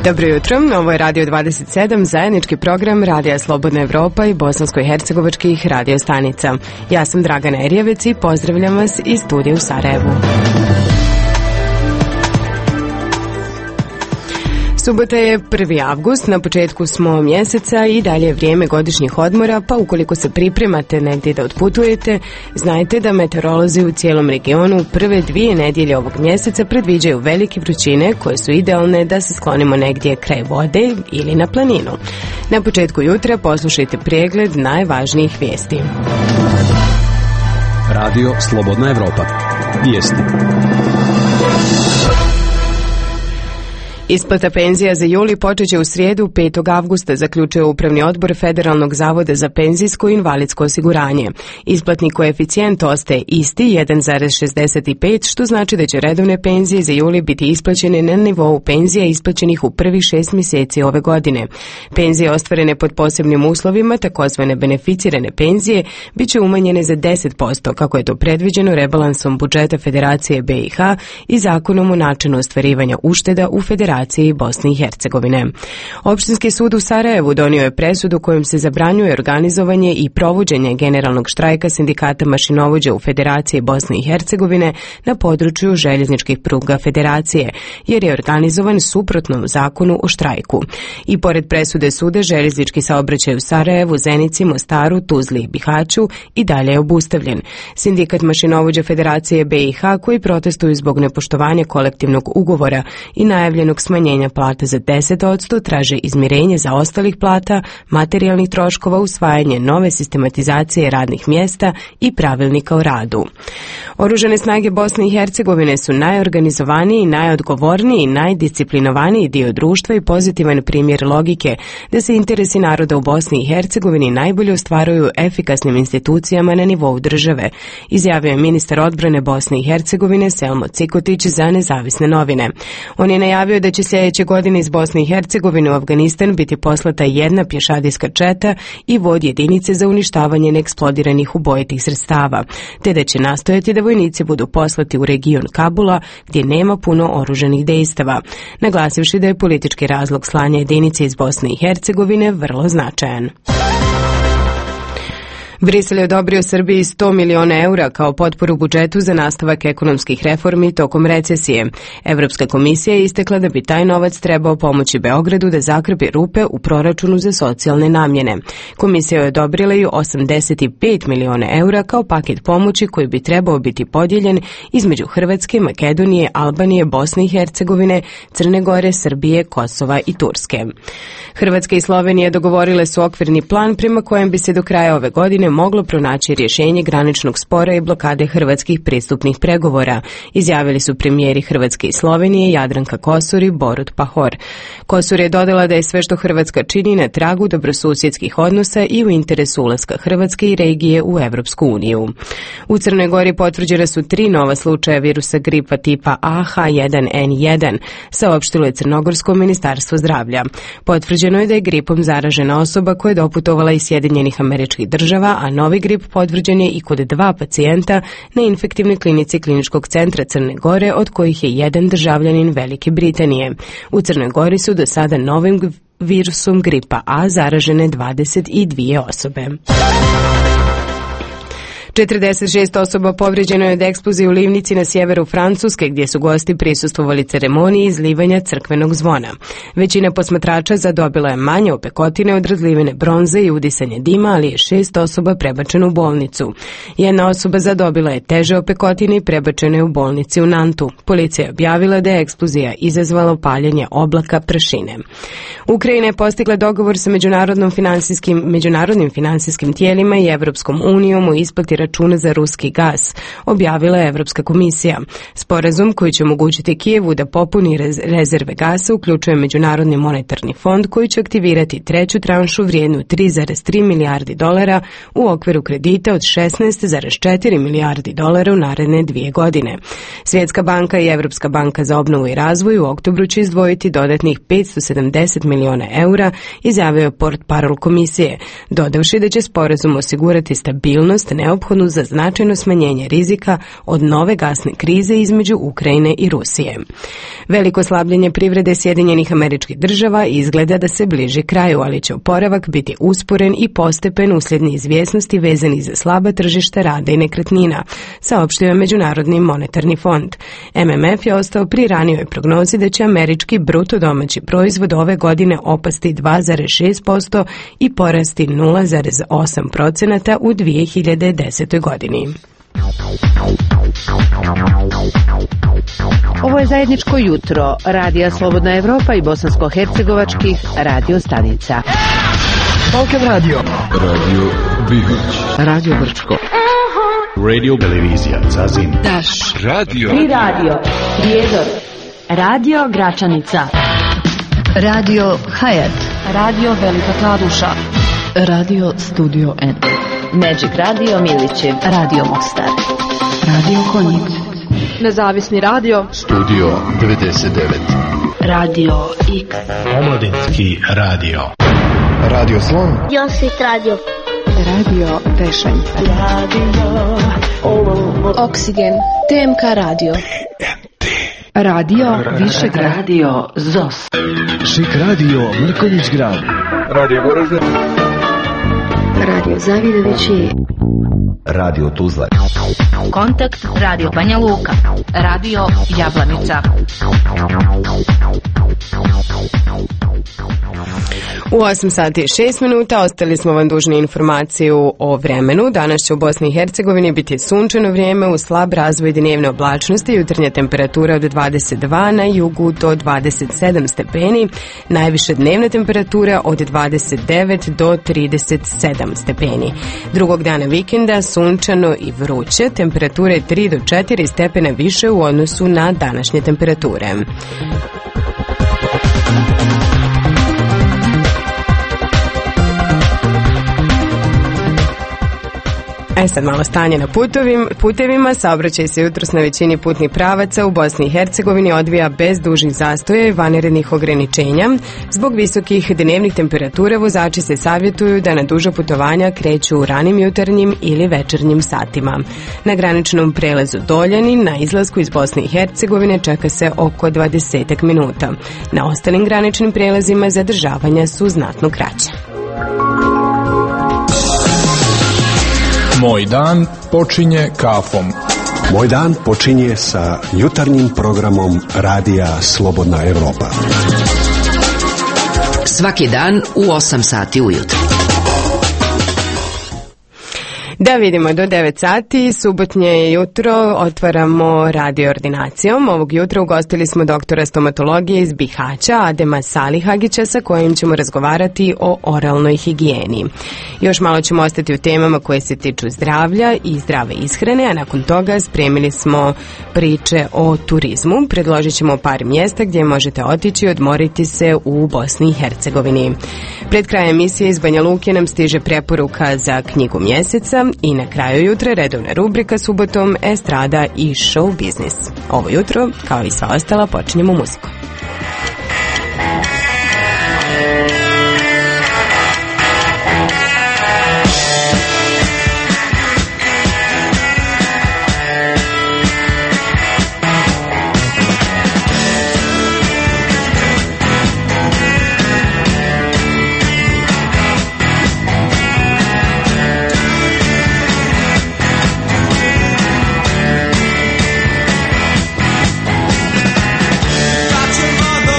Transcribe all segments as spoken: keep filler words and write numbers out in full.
Dobro jutro, ovo je Radio dvadeset sedam, zajednički program Radija Slobodna Evropa i bosansko-hercegovačkih radio stanica. Ja sam Dragana Erjevec i pozdravljam vas iz studija u Sarajevu. Subota je prvi avgust, na početku smo mjeseca i dalje je vrijeme godišnjih odmora, pa ukoliko se pripremate negdje da otputujete, znajte da meteorolozi u cijelom regionu prve dvije nedjelje ovog mjeseca predviđaju velike vrućine koje su idealne da se sklonimo negdje kraj vode ili na planinu. Na početku jutra poslušajte pregled najvažnijih vijesti. Radio Slobodna Evropa. Vijesti. Isplata penzija za juli počet će u srijedu petog avgusta, zaključuje Upravni odbor Federalnog zavoda za penzijsko i invalidsko osiguranje. Isplatni koeficijent ostaje isti, jedan zarez šezdeset pet, što znači da će redovne penzije za juli biti isplaćene na nivou penzija isplaćenih u prvih šest mjeseci ove godine. Penzije ostvarene pod posebnim uslovima, takozvane beneficirane penzije, bit će umanjene za deset posto, kako je to predviđeno rebalansom budžeta Federacije B i H i zakonom o načinu ostvarivanja ušteda u Federaciji Bosne i Hercegovine. Opštinski sud u Sarajevu donio je presudu kojom se zabranjuje organizovanje i provođenje generalnog štrajka sindikata mašinovođa u Federaciji Bosne i Hercegovine na području željezničkih pruga Federacije, jer je organizovan suprotno zakonu o štrajku. I pored presude suda, željeznički saobraćaj u Sarajevu, Zenici, Mostaru, Tuzli i Bihaću i dalje je obustavljen. Sindikat mašinovođa Federacije B i H, koji protestuju zbog nepoštovanja kolektivnog ugovora i najavljenog smanjenja plata za deset posto, traže izmirenje za ostalih plata, materijalnih troškova, usvajanje nove sistematizacije radnih mjesta i pravilnika o radu. Oružane snage Bosne i Hercegovine su najorganizovaniji, najodgovorniji i najdisciplinovaniji dio društva i pozitivan primjer logike da se interesi naroda u Bosni i Hercegovini najbolje ostvaruju efikasnim institucijama na nivou države, izjavio je ministar odbrane Bosne i Hercegovine Selmo Cikotić za Nezavisne novine. On je najavio da će sljedeće godine iz Bosne i Hercegovine u Afganistan biti poslata jedna pješadijska četa i vod jedinice za uništavanje neeksplodiranih ubojitih sredstava, te da će nastojati da vojnici budu poslati u region Kabula gdje nema puno oružanih dejstava, naglasivši da je politički razlog slanja jedinice iz Bosne i Hercegovine vrlo značajan. Brisel je odobrio Srbiji sto miliona eura kao potporu budžetu za nastavak ekonomskih reformi tokom recesije. Evropska komisija je istekla da bi taj novac trebao pomoći Beogradu da zakrpi rupe u proračunu za socijalne namjene. Komisija je odobrila i osamdeset pet miliona eura kao paket pomoći koji bi trebao biti podijeljen između Hrvatske, Makedonije, Albanije, Bosne i Hercegovine, Crne Gore, Srbije, Kosova i Turske. Hrvatska i Slovenija dogovorile su okvirni plan prema kojem bi se do kraja ove godine moglo pronaći rješenje graničnog spora i blokade hrvatskih pristupnih pregovora, izjavili su premijeri Hrvatske i Slovenije Jadranka Kosor i Borut Pahor. Kosor je dodala da je sve što Hrvatska čini na tragu dobrosusjedskih odnosa i u interesu ulaska Hrvatske i regije u Evropsku uniju. U Crnoj Gori potvrđena su tri nova slučaja virusa gripa tipa A H jedan N jedan, saopštilo je Crnogorsko ministarstvo zdravlja. Potvrđeno je da je gripom zaražena osoba koja je doputovala iz Sjedinjenih Američkih Država, a novi grip potvrđen je i kod dva pacijenta na infektivnoj klinici Kliničkog centra Crne Gore, od kojih je jedan državljanin Velike Britanije. U Crnoj Gori su do sada novim virusom gripa A zaražene dvadeset dvije osobe. četrdeset šest osoba povrijeđeno je od eksplozije u Livnici na sjeveru Francuske, gdje su gosti prisustvovali ceremoniji izlivanja crkvenog zvona. Većina posmatrača zadobila je manje opekotine od razlivene bronze i udisanje dima, ali je šest osoba prebačeno u bolnicu. Jedna osoba zadobila je teže opekotine i prebačena je u bolnici u Nantu. Policija je objavila da je eksplozija izazvala paljenje oblaka prašine. Ukrajina je postigla dogovor sa međunarodnim finansijskim, međunarodnim finansijskim tijelima i Evropskom unijom u isplati računa za ruski gas, objavila je Evropska komisija. Sporazum koji će omogućiti Kijevu da popuni rezerve gasa uključuje Međunarodni monetarni fond koji će aktivirati treću tranšu vrijednu tri zarez tri milijardi dolara u okviru kredita od šesnaest zarez četiri milijardi dolara u naredne dvije godine. Svjetska banka i Evropska banka za obnovu i razvoj u oktobru će izdvojiti dodatnih petsto sedamdeset miliona eura, izjavio je portparol komisije, dodavši da će sporazum osigurati stabilnost neophodnu zakonu za značajno smanjenje rizika od nove gasne krize između Ukrajine i Rusije. Veliko slabljenje privrede Sjedinjenih Američkih Država izgleda da se bliži kraju, ali će oporavak biti usporen i postepen uslijed neizvjesnosti vezani za slaba tržišta rada i nekretnina, saopštio je Međunarodni monetarni fond. M M F je ostao pri ranijoj prognozi da će američki bruto domaći proizvod ove godine opasti dva zarez šest posto i porasti nula zarez osam procenata u dvije hiljade desetoj godini. Ovo je zajedničko jutro Radija Slobodna Evropa i bosansko-hercegovačkih radio stanica. Balkan Radio, Radio Bihać, Radio Brčko, Radio Televizija Zazin, Daš, Radio Tri Radio, Prijedor, Radio Gračanica, Radio Hayat, Radio Velika Kladuša, Radio Studio N, Magic Radio Milićev, Radio Mostar, Radio Konjic, Nezavisni radio, Studio devedeset devet, Radio X, Omladinski radio, Radio Slon, Josit Radio, Radio Tešanj, Radio Oksigen, T M K Radio, Radio Višegrad, Radio Zos, Šik radio Mrkonjić grad, Radio Goražde, Radio Zavidovići, Radio Tuzla, Kontakt Radio Banja Luka, Radio Jablanica. U osam sati i šest minuta ostali smo vam dužni informaciju o vremenu. Danas će u Bosni i Hercegovini biti sunčano vrijeme uz slab razvoj dnevne oblačnosti, jutarnja temperatura od dvadeset dva, na jugu do dvadeset sedam stepeni, najviše dnevna temperatura od dvadeset devet do trideset sedam stepeni. Drugog dana vikenda sunčano i vruće, temperature tri do četiri stepena više u odnosu na današnje temperature. E sad malo stanje na putovim, putevima. Saobraćaj se jutros na većini putnih pravaca u Bosni i Hercegovini odvija bez dužih zastoja i vanrednih ograničenja. Zbog visokih dnevnih temperatura vozači se savjetuju da na duža putovanja kreću u ranim jutarnjim ili večernjim satima. Na graničnom prelazu Doljani na izlasku iz Bosne i Hercegovine čeka se oko dvadeset minuta. Na ostalim graničnim prelazima zadržavanja su znatno kraća. Moj dan počinje kafom. Moj dan počinje sa jutarnjim programom Radija Slobodna Evropa. svaki dan u osam sati ujutro. Da vidimo, do devet sati, subotnje jutro, otvaramo radio ordinacijom. Ovog jutra ugostili smo doktora stomatologije iz Bihaća, Adema Salihagića, sa kojim ćemo razgovarati o oralnoj higijeni. Još malo ćemo ostati u temama koje se tiču zdravlja i zdrave ishrane, a nakon toga spremili smo priče o turizmu. Predložit ćemo par mjesta gdje možete otići i odmoriti se u Bosni i Hercegovini. Pred krajem emisije iz Banja Luke nam stiže preporuka za knjigu mjeseca. I na kraju jutra redovna rubrika subotom Estrada i show biznis. Ovo jutro, kao i sva ostala, počinjemo muziku. Got your mother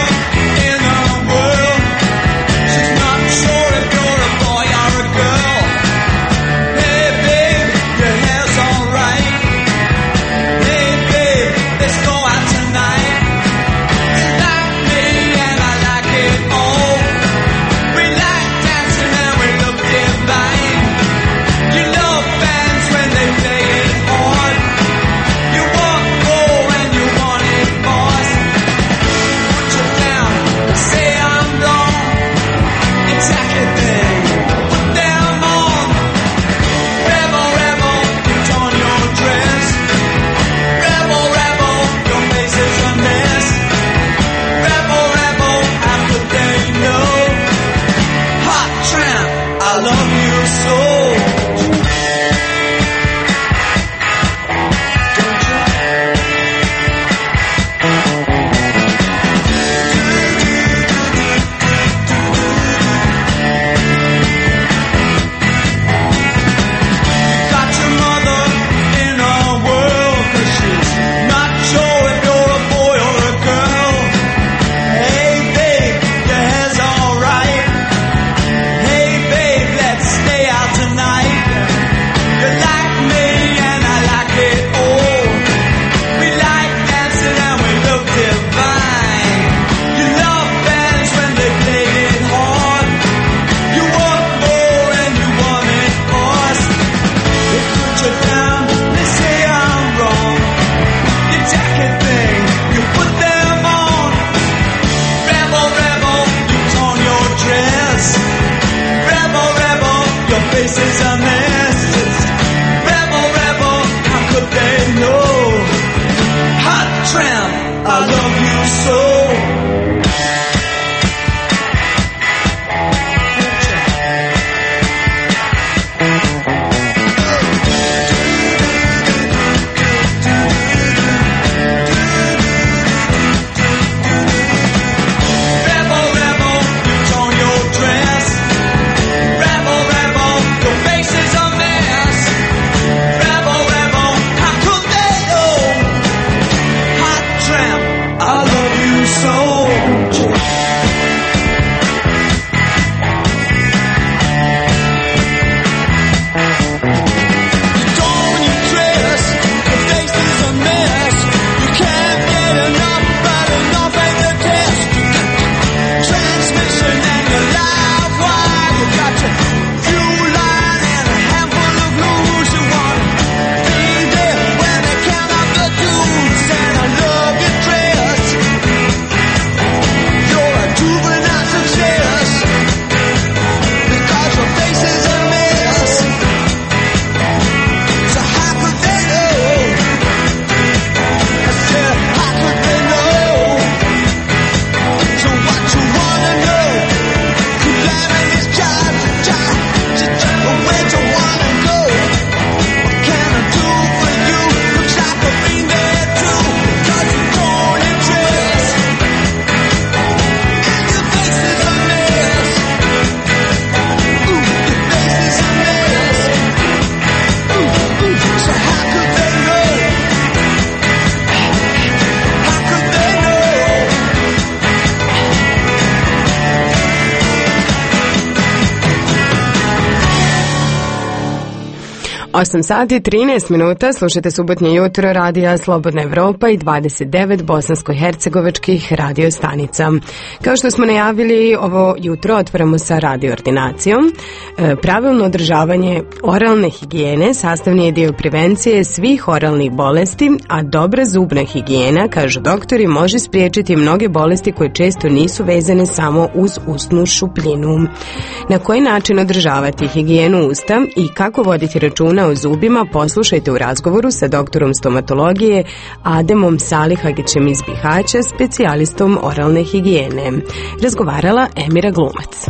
osam sati trinaest minuta, slušajte subotnje jutro radija Slobodna Evropa i dvadeset devet bosansko-hercegovačkih radio stanica. Kao što smo najavili, ovo jutro otvaramo sa radio ordinacijom. E, pravilno održavanje oralne higijene sastavni je dio prevencije svih oralnih bolesti, a dobra zubna higijena, kažu doktori, može spriječiti mnoge bolesti koje često nisu vezane samo uz ustnu šupljinu. Na koji način održavati higijenu usta i kako voditi računa o zubima, poslušajte u razgovoru sa doktorom stomatologije Ademom Salihagićem iz Bihaća, specijalistom oralne higijene. Razgovarala Emira Glumac.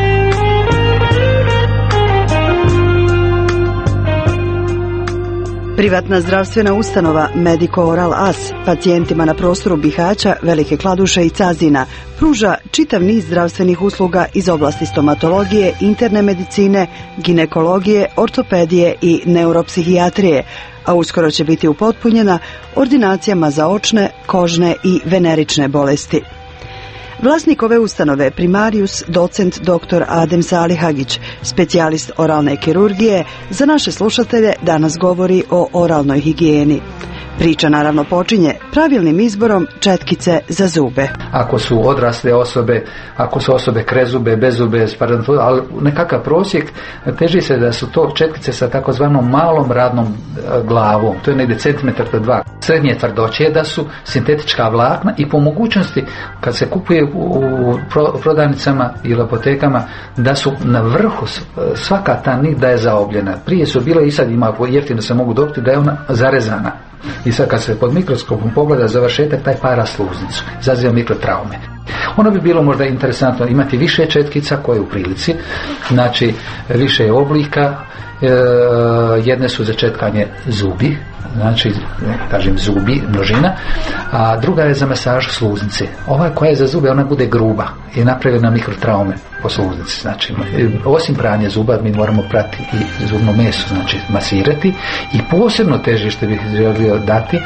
Privatna zdravstvena ustanova Medico Oral As pacijentima na prostoru Bihaća, Velike Kladuše i Cazina pruža čitav niz zdravstvenih usluga iz oblasti stomatologije, interne medicine, ginekologije, ortopedije i neuropsihijatrije, a uskoro će biti upotpunjena ordinacijama za očne, kožne i venerične bolesti. Vlasnik ove ustanove, primarius docent dr. Adem Salihagić, specijalist oralne kirurgije, za naše slušatelje danas govori o oralnoj higijeni. Priča naravno počinje pravilnim izborom četkice za zube. Ako su odrasle osobe, ako su osobe krezube, bezube, ali nekakav prosjek, teži se da su to četkice sa takozvanom malom radnom glavom, to je negdje centimetar do dva. Srednje tvrdoće je da su sintetička vlakna i po mogućnosti kad se kupuje u prodavnicama ili apotekama da su na vrhu svaka ta nit da je zaobljena. Prije su bile i sad ima jeftino se mogu dobiti da je ona zarezana. I sad kad se pod mikroskopom pogleda završetak, taj para sluznicu, izaziva mikrotraume. Ono bi bilo možda interesantno imati više četkica koje u prilici, znači više oblika, e, jedne su za četkanje zubi, znači kažem zubi, množina, a druga je za masažu sluznice. Ova koja je za zube, ona bude gruba i napravljena mikrotraume po sluznici. Znači, osim pranja zuba mi moramo prati i zubno meso, znači masirati, i posebno težište bih želio dati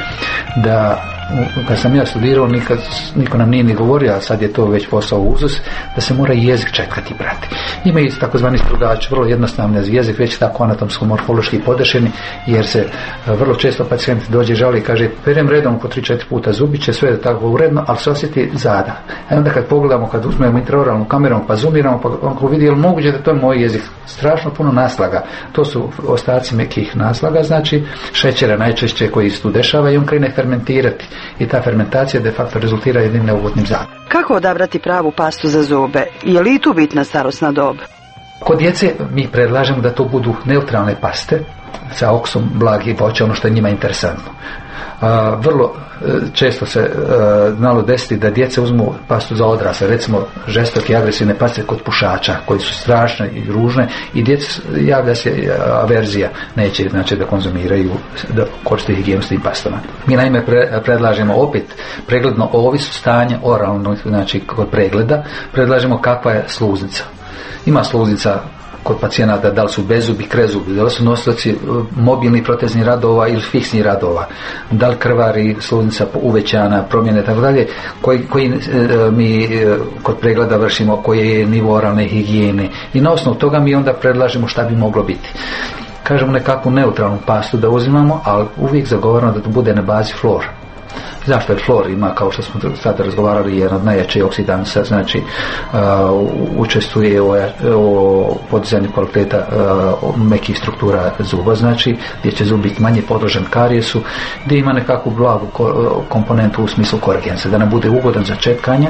da kad sam ja studirao, nikad, niko nam nije ni govorio, a sad je to već posao uzus, da se mora jezik četkati, brati. Ima i takozvani strugač, vrlo jednostavno jezik, već tako anatomsko-morfološki podešeni, jer se vrlo često pacijent dođe žali i kaže, perem redom po tri četiri puta zubiće, sve je tako uredno, ali se osjeti zada. A onda kad pogledamo, kad uzmemo intraoralnu kamerom, pa zoomiramo, pa ako vidi, je li moguće da to je moj jezik? Strašno puno naslaga. To su ostaci mekih naslaga, znači šećera najčešće koji se tu dešava i on krene fermentirati. I ta fermentacija de facto rezultira jednim neugotnim zadom. Kako odabrati pravu pastu za zube? Je li tu bitna starosna dob? Kod djece mi predlažemo da to budu neutralne paste sa oksom, blagi voća, ono što je njima interesantno. Uh, vrlo uh, često se uh, znalo desiti da djece uzmu pastu za odrasle, recimo žestoke i agresivne paste kod pušača koji su strašne i ružne, i djeci javlja se uh, averzija, neće znači da konzumiraju, da koriste higijenu s tim pastama. Mi naime pre, predlažemo opet pregledno ovisu stanja oralno, znači kod pregleda predlažemo kakva je sluznica. Ima sluznica kod pacijenata da li su bezubi, krezubi, da li su nosioci mobilnih proteznih radova ili fiksnih radova, da li krvari, sluznica uvećana, promjene tako dalje, koji, koji e, mi e, kod pregleda vršimo, koji je nivo oralne higijene, i na osnovu toga mi onda predlažemo šta bi moglo biti. Kažemo nekakvu neutralnu pastu da uzimamo, ali uvijek zagovaramo da to bude na bazi flora. Zašto je flor ima, kao što smo sada razgovarali, jedan od najjačih oksidansa, znači uh, učestvuje u, u podizanju kvaliteta uh, mekih struktura zuba, znači gdje će zub biti manje podložen karijesu, gdje ima nekakvu blagu ko, komponentu u smislu koregensa, da nam bude ugodan za četkanje.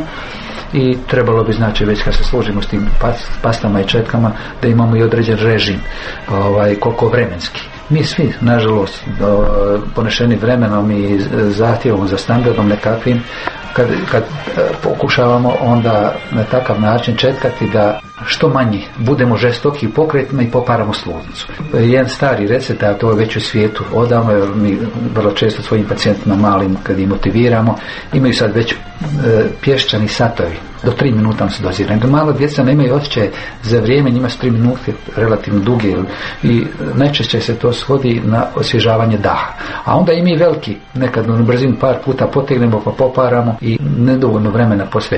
I trebalo bi, znači, već kad se složimo s tim pastama i četkama, da imamo i određen režim, ovaj, koliko vremenski. Mi svi, nažalost, ponešeni vremenom i zahtjevom za standardom nekakvim, kad, kad pokušavamo onda na takav način četkati da što manji budemo žestoki i pokretni i poparamo sluznicu. Jedan stari recept, a to je već u svijetu odavno, jer mi vrlo često svojim pacijentima malim, kad ih motiviramo, imaju sad već e, pješčani satovi. Do tri minuta se doziraju. Malo djeca nemaju osjećaje za vrijeme, njima su tri minute relativno duge i najčešće se to svodi na osvježavanje daha. A onda i mi veliki, nekad na brzinu par puta potegnemo pa poparamo i nedovoljno vremena posvećujemo.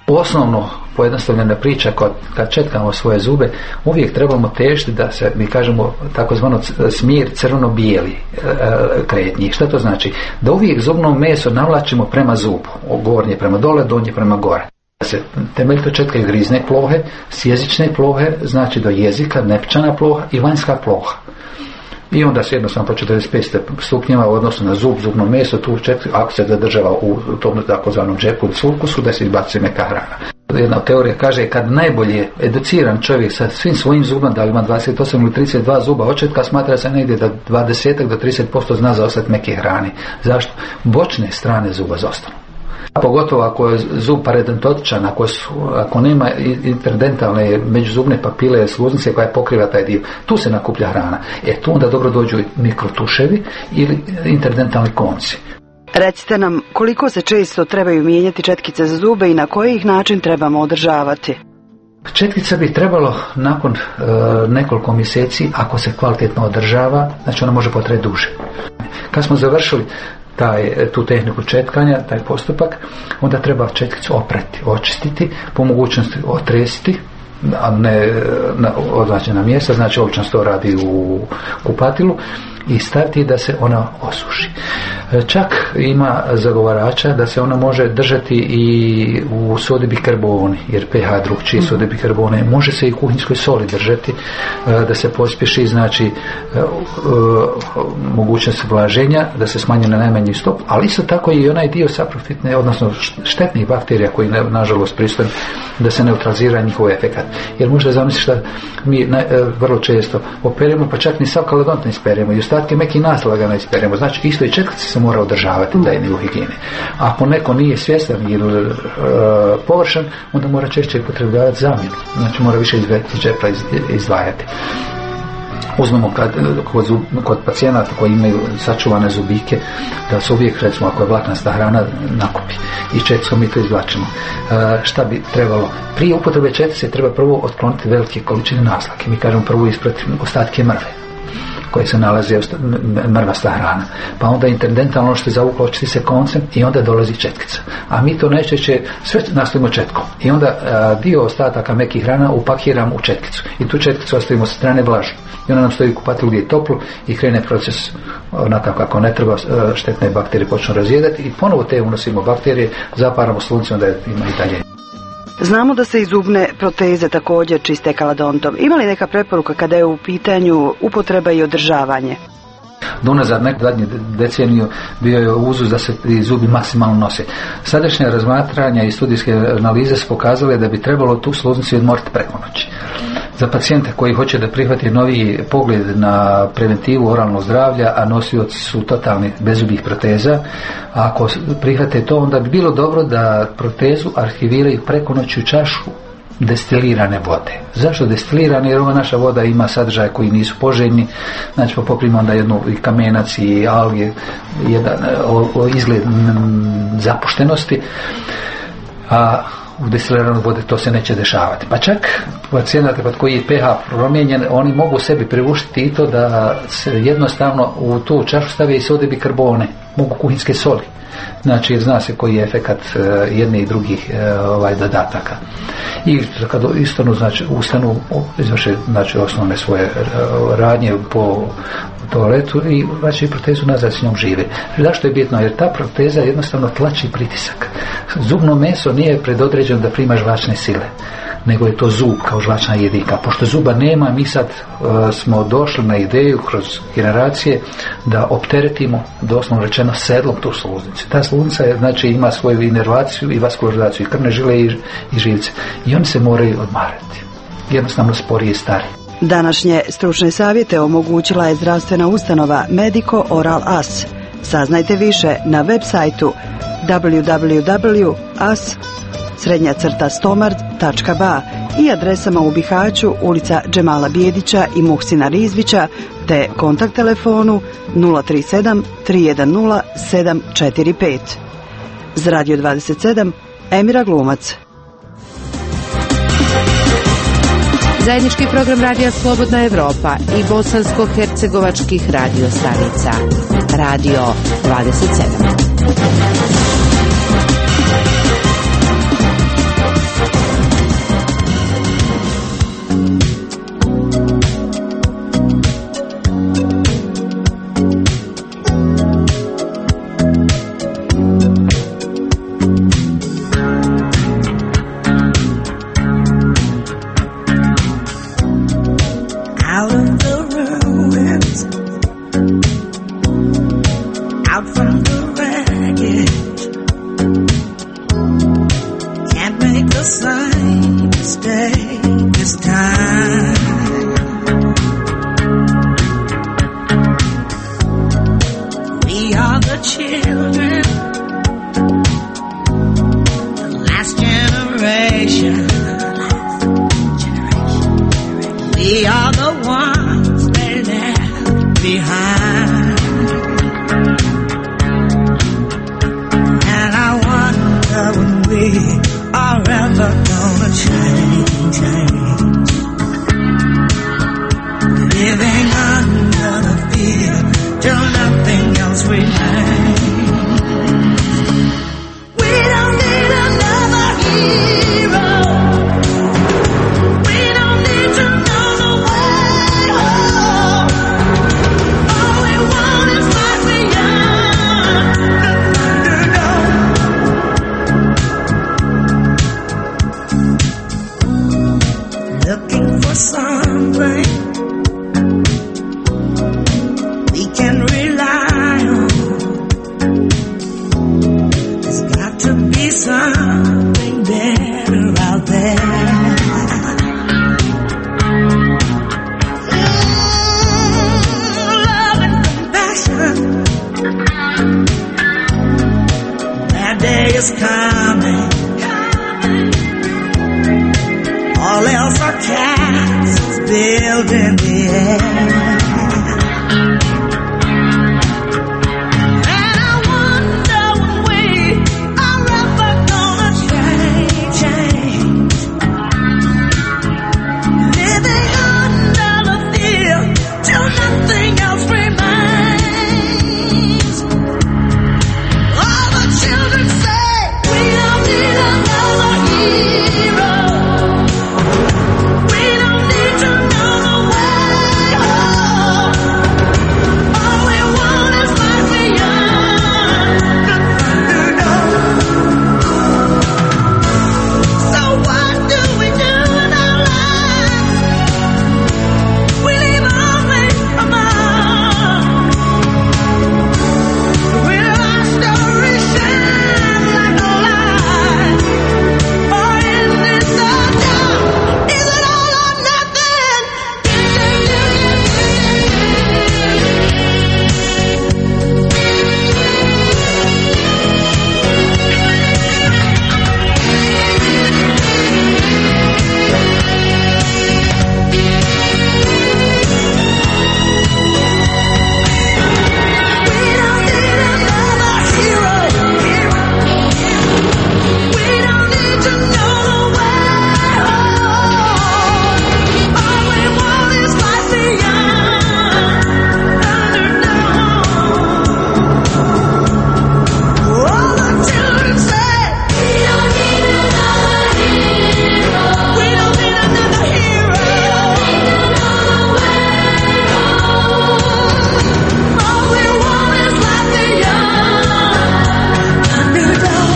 Osnovno pojednostavljena priča kad, kad četkamo svoje zube, uvijek trebamo težiti da se, mi kažemo takozvano smjer crveno-bijeli e, kretnji. Šta to znači? Da uvijek zubno meso navlačimo prema zubu, gornje prema dole, donje prema gore. Da se temeljito četkaju grizne plohe, sjezične plohe, znači do jezika, nepčana ploha i vanjska ploha. I onda se jednostavno po četrdeset pet stupnjeva u odnosu na zub, zubno meso, tu četiri, ako se zadržava u tom takozvanom džepu ili sulkusu, da se izbaci neka hrana. Jedna teorija kaže kad najbolje educiran čovjek sa svim svojim zubima, da li ima dvadeset osam ili trideset dva zuba očetka, smatra se negdje da dvadeset do trideset posto zna zaostati neke hrane. Zašto? Bočne strane zuba zostanu. Pogotovo ako je zub parodontotičan, ako, ako nema interdentalne međuzubne papile, sluznice koja pokriva taj dio, tu se nakuplja hrana. E tu onda dobro dođu mikrotuševi ili interdentalni konci. Recite nam koliko se često trebaju mijenjati četkice za zube i na koji ih način trebamo održavati? Četkica bi trebalo nakon e, nekoliko mjeseci, ako se kvalitetno održava, znači ona može potrajati duže. Kad smo završili taj, tu tehniku četkanja, taj postupak, onda treba četkicu oprati, očistiti, po mogućnosti otresiti, a ne na odvađena mjesta, znači obično se to radi u kupatilu, i staviti da se ona osuši. Čak ima zagovarača da se ona može držati i u sodi bikarboni, jer pH drugčiji sodi bikarbone, može se i u kuhinjskoj soli držati, da se pospješi, znači mogućnost vlaženja, da se smanji na najmanji stop, ali isto tako i onaj dio saprofitne, odnosno štetnih bakterija koji ne, nažalost pristoje, da se neutralizira njihov efekat. Jer možda zamisliti šta mi na, vrlo često operemo, pa čak ni sav kalodont ne isperemo i ostatke meki naslaga ne isperemo, znači isto i četkice se mora održavati taj nivo higijene. Ako neko nije svjestan ili uh, površan, onda mora češće upotrebljavati zamjenu, znači mora više iz džepa iz, izdvajati. Uzmemo kad, kod, zub, kod pacijenata koji imaju sačuvane zubike, da se uvijek, recimo ako je vlaknasta hrana, nakupi i četkicom mi to izvlačimo. E, šta bi trebalo? Prije upotrebe četkice treba prvo otkloniti velike količine naslake. Mi kažemo prvo isprati ostatke mrve koje se nalaze mrvasta hrana. Pa onda interdentalno što je zavuklo očiti se koncem i onda dolazi četkica. A mi to najčešće sve nastavimo četkom. I onda a, dio ostataka mekih hrana upakiramo u četkicu. I tu četkicu ostavimo sa strane vlažnu. I ona nam stoji u kupatilu gdje je toplo i krene proces onakav kako ne treba, štetne bakterije počnu razjedati i ponovo te unosimo bakterije, zaparamo sluncem da ima i dalje. Znamo da se i zubne proteze također čiste kalodontom. Ima li neka preporuka kada je u pitanju upotreba i održavanje? Do unazad neku zadnju deceniju bio je uzus da se zubi maksimalno nose. Sadašnja razmatranja i studijske analize su pokazale da bi trebalo tu sluznicu odmoriti preko noći. Za pacijente koji hoće da prihvati novi pogled na preventivu oralnog zdravlja, a nosioci su totalni bezzubih proteza, a ako prihvate to, onda bi bilo dobro da protezu arhiviraju preko noći u čašu destilirane vode. Zašto destilirane? Jer ova naša voda ima sadržaje koji nisu poželjni, znači poprimo onda jednu i kamenac i alge, jedan o, o izgled m, zapuštenosti, a u destiliranoj vode to se neće dešavati. Pa čak pacijenata kod koji je pH promijenjen, oni mogu sebi priuštiti i to da se jednostavno u tu čašu stave i sode bikarbone, mogu kuhinjske soli. Znači, jer zna se koji je efekat uh, jedne i drugih uh, ovaj, dodataka. I kad istanu, znači, ustanu, izvrše, znači, osnovne svoje uh, radnje po toaletu i vraćaju protezu nazad, s njom žive. Zašto je bitno? Jer ta proteza jednostavno tlači pritisak. Zubno meso nije predodređeno da prima žvačne sile, nego je to zub kao žvačna jedinka. Pošto zuba nema, mi sad uh, smo došli na ideju kroz generacije da opteretimo, doslovno rečeno, sedlom tu sluznicu. Ta sluznica je, znači, ima svoju inervaciju i vaskularizaciju, i krvne žile i, i živce. I oni se moraju odmarati. Jednostavno sporije stari. Današnje stručne savjete omogućila je zdravstvena ustanova Medico Oral As. Saznajte više na web sajtu w w w tačka as srednja crta stomart tačka ba i adresama u Bihaću, ulica Džemala Bijedića i Muhsina Rizvića, te kontakt telefonu nula tri sedam tri jedan nula sedam četiri pet. Za Radio dvadeset sedam, Emira Glumac. Zajednički program Radija Slobodna Evropa i bosansko-hercegovačkih radio stanica. Radio dvadeset sedam. take this time. We are the children, the last generation. We are the ones they left behind. And I wonder when we are ever gonna change, change. Living under the fear till nothing else remains. We don't need another hero. We don't need to know the way home. All we want is life beyond the thunderdome. Looking for something we can rely on. There's got to be something better out there. Mm, love and compassion. That day is coming. All else are castles built in the air. And I wonder when we are ever gonna change, change. Living under the fear till nothing else remains. All the children say we don't need another hero. We don't need to know the way home. All we want is life beyond the thunderdome. So what do we do in our lives? We leave all things behind. Will our story shine like a light? Or is it the dark? Is it all or nothing? We don't need another hero. We don't need to know the way home. All we want is life beyond thunderdome. All the children say we don't need another hero. We don't need another hero. All we want is life beyond thunderdome.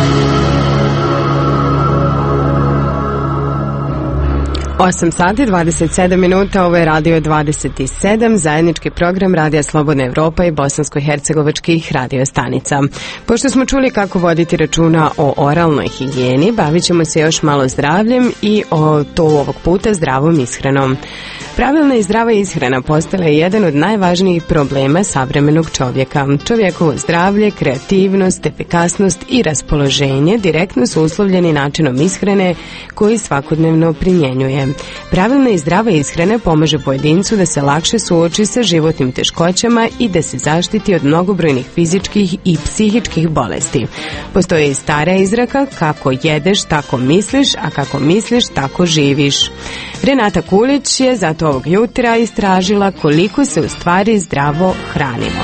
osam sati dvadeset sedam minuta, ovo je Radio dvadeset sedam, zajednički program Radija Slobodna Evropa i bosansko-hercegovačkih radio stanica. Pošto smo čuli kako voditi računa o oralnoj higijeni, bavit ćemo se još malo zdravljem i o to ovog puta zdravom ishranom. Pravilna i zdrava ishrana postala je jedan od najvažnijih problema savremenog čovjeka. Čovjekovo zdravlje, kreativnost, efikasnost i raspoloženje direktno su uslovljeni načinom ishrane koji svakodnevno primjenjuje. Pravilna i zdrava ishrana pomaže pojedincu da se lakše suoči sa životnim teškoćama i da se zaštiti od mnogobrojnih fizičkih i psihičkih bolesti. Postoji i stara izreka: kako jedeš, tako misliš, a kako misliš, tako živiš. Renata Kulić je zato ovog jutra istražila koliko se u stvari zdravo hranimo.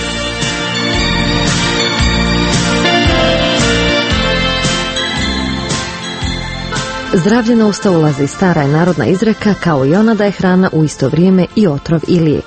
Zdravlje na usta ulazi stara je narodna izreka, kao i ona da je hrana u isto vrijeme i otrov i lijek.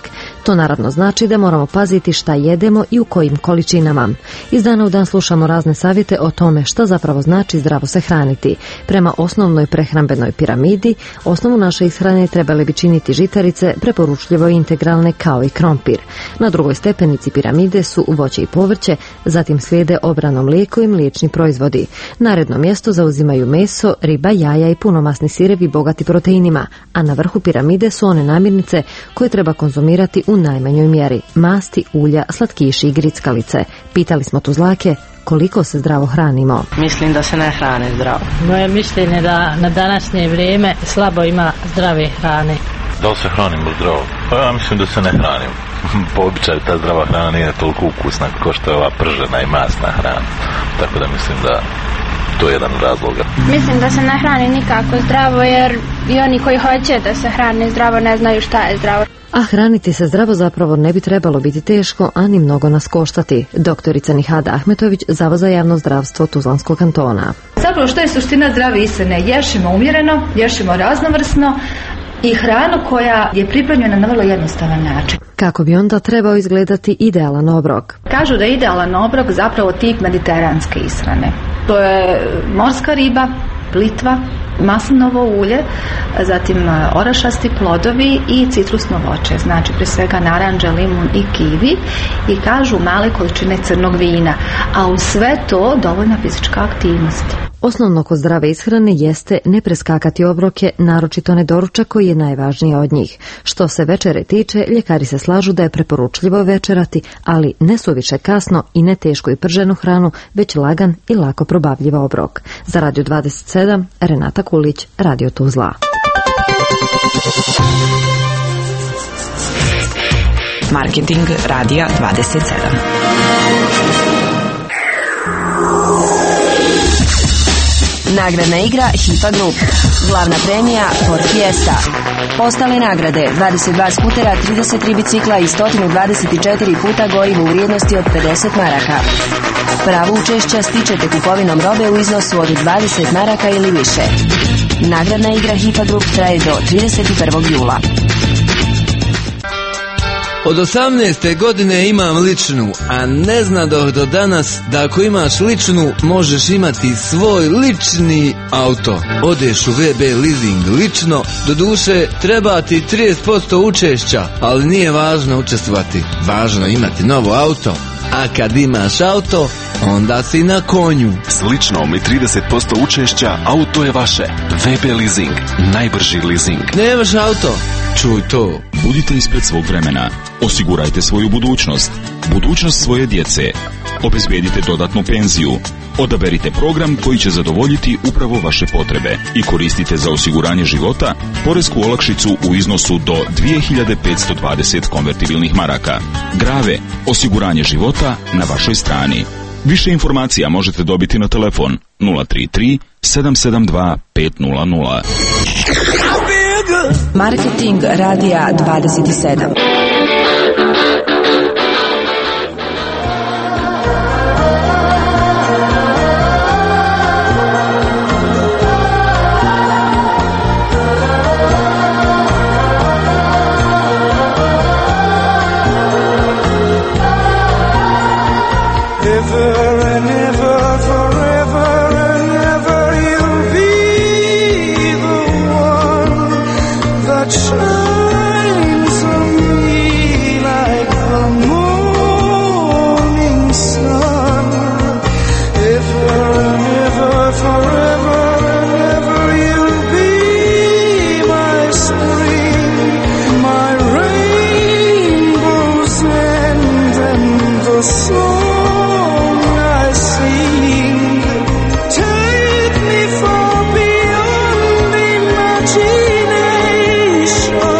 To naravno znači da moramo paziti šta jedemo i u kojim količinama. Iz dana u dan slušamo razne savjete o tome šta zapravo znači zdravo se hraniti. Prema osnovnoj prehrambenoj piramidi, osnovu naše ishrane trebali bi činiti žitarice, preporučljivo integralne kao i krompir. Na drugoj stepenici piramide su voće i povrće, zatim slijede obrano mlijeko i mliječni proizvodi. Naredno mjesto zauzimaju meso, riba, jaja i punomasni sirevi bogati proteinima, a na vrhu piramide su one namirnice koje treba konzumirati u najmanjoj mjeri: masti, ulja, slatkiši i grickalice. Pitali smo Tuzlake koliko se zdravo hranimo. Mislim da se ne hrane zdravo. Moje mišljenje je da na današnje vrijeme slabo ima zdrave hrane. Da li se hranimo zdravo? Pa ja mislim da se ne hranim. Po običaju ta zdrava hrana nije toliko ukusna kao što je ova pržena i masna hrana. Tako da mislim da to je jedan od razloga. Mislim da se ne hrani nikako zdravo, jer i oni koji hoće da se hrane zdravo ne znaju šta je zdravo. A hraniti se zdravo zapravo ne bi trebalo biti teško, ani mnogo nas koštati. Doktorica Nihada Ahmetović, Zavod za javno zdravstvo Tuzlanskog kantona. Zapravo što je suština zdrave ishrane? Ješimo umjereno, ješimo raznovrsno i hranu koja je pripremljena na vrlo jednostavan način. Kako bi onda trebao izgledati idealan obrok? Kažu da je idealan obrok zapravo tip mediteranske ishrane. To je morska riba, plitva, maslinovo ulje, zatim orašasti plodovi i citrusno voće, znači prije svega naranđa, limun i kivi, i kažu male količine crnog vina, a uz sve to dovoljna fizička aktivnost. Osnovno kod zdrave ishrane jeste ne preskakati obroke, naročito ne doručak koji je najvažniji od njih. Što se večere tiče, ljekari se slažu da je preporučljivo večerati, ali ne suviše kasno i ne teško i prženu hranu, već lagan i lako probavljiv obrok. Za Radio dvadeset sedam, Renata Kulić, Radio Tuzla. Marketing Radija dvadeset sedam. Nagradna igra Hipa Group. Glavna premija Ford Fiesta. Ostale nagrade: dvadeset dva skutera, trideset tri bicikla i sto dvadeset četiri puta gorivo u vrijednosti od pedeset maraka. Pravo učešća stičete kupovinom robe u iznosu od dvadeset maraka ili više. Nagradna igra Hipa Group traje do trideset prvog jula. Od osamnaeste godine imam ličnu, a ne znadoh do danas da ako imaš ličnu možeš imati svoj lični auto. Odeš u V B leasing lično, doduše treba ti trideset posto učešća, ali nije važno učestvovati, važno imati novo auto. A kad imaš auto, onda si na konju. S ličnom i trideset posto učešća auto je vaše. V B leasing, najbrži leasing. Nemaš auto? Čuj to. Budite ispred svog vremena. Osigurajte svoju budućnost. Budućnost svoje djece. Obezbedite dodatnu penziju. Odaberite program koji će zadovoljiti upravo vaše potrebe i koristite za osiguranje života poresku olakšicu u iznosu do dvije hiljade petsto dvadeset konvertibilnih maraka. Grave, osiguranje života na vašoj strani. Više informacija možete dobiti na telefon nula tri tri sedam sedam dva pet nula nula. Marketing Radija dvadeset sedam. Take me far beyond imagination.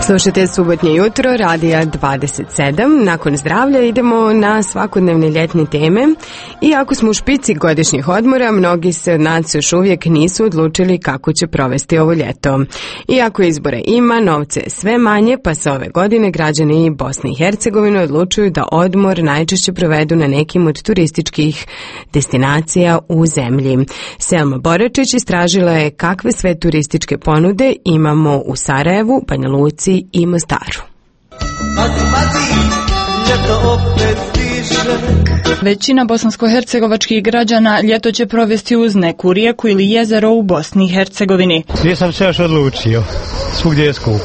Slušajte subotnje jutro, Radija dvadeset sedam. Nakon zdravlja idemo na svakodnevne ljetne teme. I ako smo u špici godišnjih odmora, mnogi se od nas još uvijek nisu odlučili kako će provesti ovo ljeto. Iako izbora ima, novce je sve manje, pa se ove godine građani Bosne i Hercegovine odlučuju da odmor najčešće provedu na nekim od turističkih destinacija u zemlji. Selma Boračić istražila je kakve sve turističke ponude imamo u Sarajevu, Banja Luci i Mostaru. Većina bosansko-hercegovačkih građana ljeto će provesti uz neku rijeku ili jezero u Bosni i Hercegovini. Nisam se još odlučio, svugdje je skupo.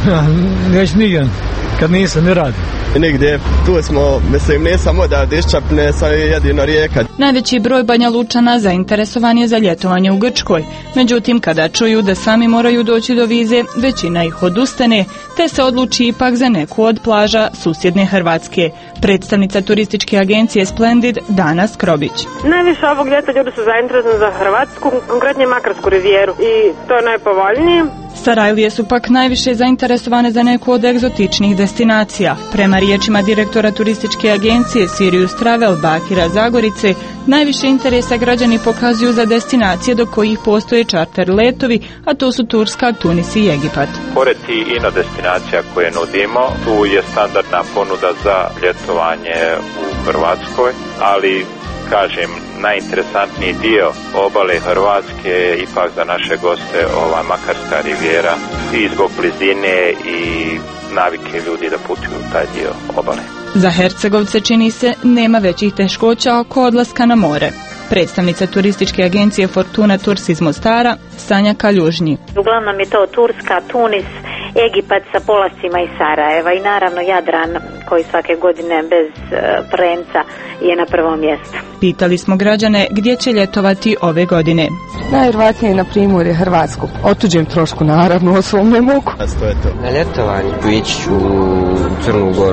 Već nigdje, kad nisam ne radim. Nigdje, tu smo, mislim, nisam odavde iščapne, sam jedino rijeka. Najveći broj Banja Lučana zainteresovan je za ljetovanje u Grčkoj. Međutim, kada čuju da sami moraju doći do vize, većina ih odustane, te se odluči ipak za neku od plaža susjedne Hrvatske. Predstavnica turističke agencije Splendid, Dana Skrobić. Najviše ovog ljeta ljudi su zainteresovani za Hrvatsku, konkretnije Makarsku rivijeru, i to je najpovoljnije. Sarajlije su pak najviše zainteresovane za neku od egzotičnih destinacija. Prema riječima direktora turističke agencije Sirius Travel Bakira Zagorice, najviše interesa građani pokazuju za destinacije do kojih postoje čarter letovi, a to su Turska, Tunis i Egipat. Pored tih ino destinacija koje nudimo, tu je standardna ponuda za ljetovanje u Hrvatskoj, ali kažem, najinteresantniji dio obale Hrvatske je ipak za naše goste ova Makarska rivijera i zbog blizine i navike ljudi da putuju u taj dio obale. Za Hercegovce, čini se, nema većih teškoća oko odlaska na more. Predstavnica turističke agencije Fortuna Tours iz Mostara, Sanja Kaljužnji. Uglavnom je to Turska, Tunis, Egipat sa polascima iz Sarajeva i naravno Jadran, koji svake godine bez premca je na prvom mjestu. Pitali smo građane gdje će ljetovati ove godine. Najvjerojatnije na primorje Hrvatsku. Otuđem trošku, naravno, o svom ne mogu. Na ljetovanje ću ići u Crnu Goru.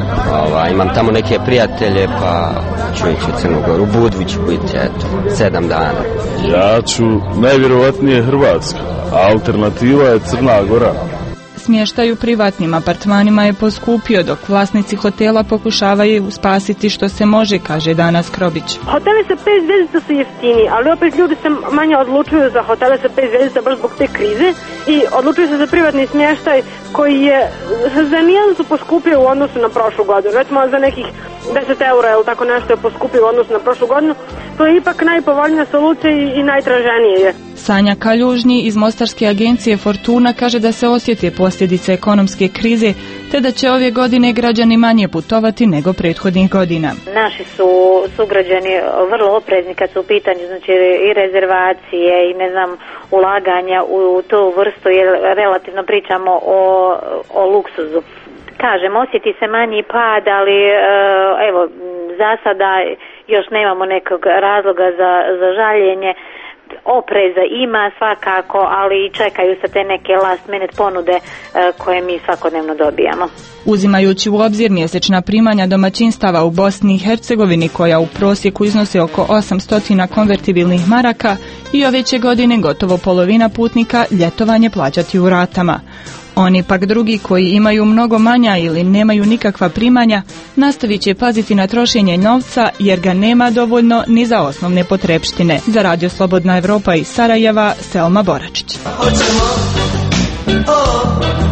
Ova, imam tamo neke prijatelje, pa ću ići u Crnu Goru. U Budvi ću biti, eto, sedam dana. Ja ću najvjerojatnije Hrvatska, a alternativa je Crna Gora. Smještaj u privatnim apartmanima je poskupio, dok vlasnici hotela pokušavaju spasiti što se može, kaže Dana Skrobić. Hoteli sa pet zvjezdica su jeftini, ali opet ljudi se manje odlučuju za hotele sa pet zvjezdica baš zbog te krize i odlučuju se za privatni smještaj koji je za nijansu poskupio u odnosu na prošlu godinu. Recimo za nekih deset eura ili tako nešto je poskupio u odnosu na prošlu godinu. To je ipak najpovoljnija solucija i, i najtraženije je. Sanja Kaljužnji iz mostarske agencije Fortuna kaže da se osjete posljedice ekonomske krize, te da će ove godine građani manje putovati nego prethodnih godina. Naši su sugrađani vrlo oprezni kad su u pitanju, znači, i rezervacije i ne znam, ulaganja u tu vrstu, jer relativno pričamo o, o luksuzu. Kažem, osjeti se manji pad, ali evo, za sada još nemamo nekog razloga za, za žaljenje. Opreza ima svakako, ali čekaju se te neke last minute ponude koje mi svakodnevno dobijamo. Uzimajući u obzir mjesečna primanja domaćinstava u Bosni i Hercegovini, koja u prosjeku iznose oko osamsto konvertibilnih maraka, i ove će godine gotovo polovina putnika ljetovanje plaćati u ratama. Oni pak drugi koji imaju mnogo manja ili nemaju nikakva primanja nastavit će paziti na trošenje novca jer ga nema dovoljno ni za osnovne potrepštine. Za Radio Slobodna Evropa iz Sarajeva, Selma Boračić. Hoćemo, oh,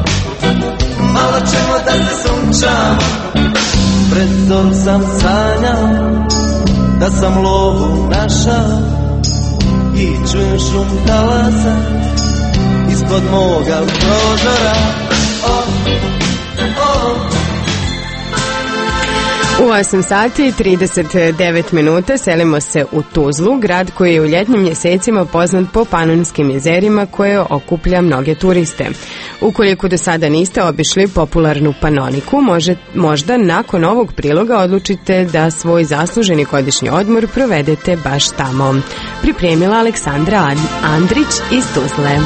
malo ćemo da se sunčamo. Pred zoru sam sanjao da sam lovu našao i čujem šum talasa ispod moga prozora. Oh, oh. U osam sati i trideset devet minuta selimo se u Tuzlu, grad koji je u ljetnim mjesecima poznat po Panonskim jezerima koje okuplja mnoge turiste. Ukoliko do sada niste obišli popularnu Panoniku, može, možda nakon ovog priloga odlučite da svoj zasluženi godišnji odmor provedete baš tamo. Pripremila Aleksandra Andrić iz Tuzle.